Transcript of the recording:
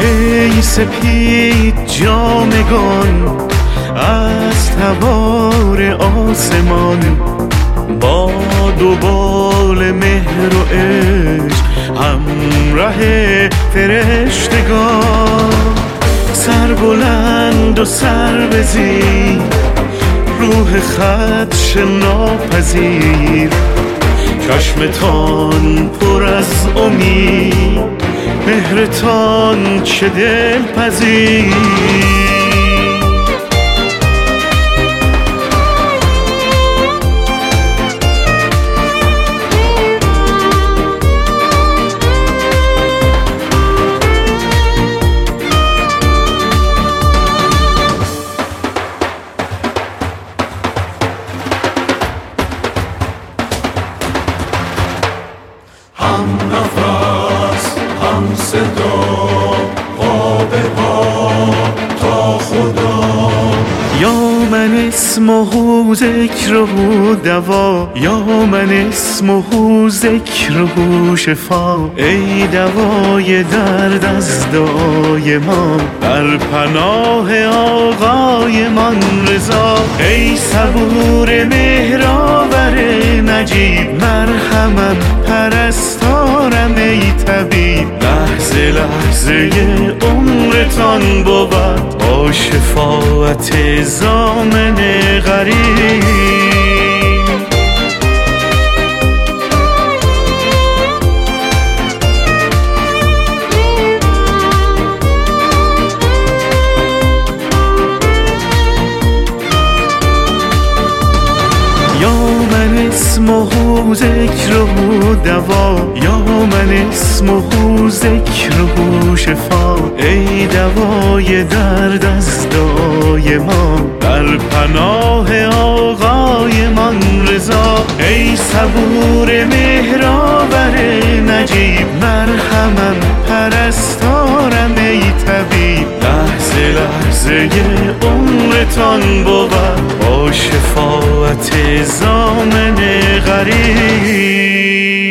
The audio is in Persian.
ای سپید جامگان از تبار آسمان، باد و بال مهر و عشق همراه فرشتگان. سر بلند و سر بزیر، روح خدش ناپذیر، چشمتان پر از امید، مهرتان چه دلپذیر. هم نفس هم صدا پا به پا تا خدا. یا من اسمه ذکره دوا، یا من اسمه ذکره شفا. ای دوای درد از دعای ما، در پناه آقای من رضا. ای صبور مهرآور نجیب، مرحمم پرستارم ای طبیب. لحظه لحظه عمرتان بود با شفاعت ضامن غریب. یا من اسمه ذکره دوا، یا من اسمه ذکره شفا. ای دوای درد از دعای ما، در پناه آقای من رضا. ای صبور مهرآور نجیب، مرحمم پرستارم ای طبیب. لحظه لحظه عمرتان بود با شفاعت ضامن غریب.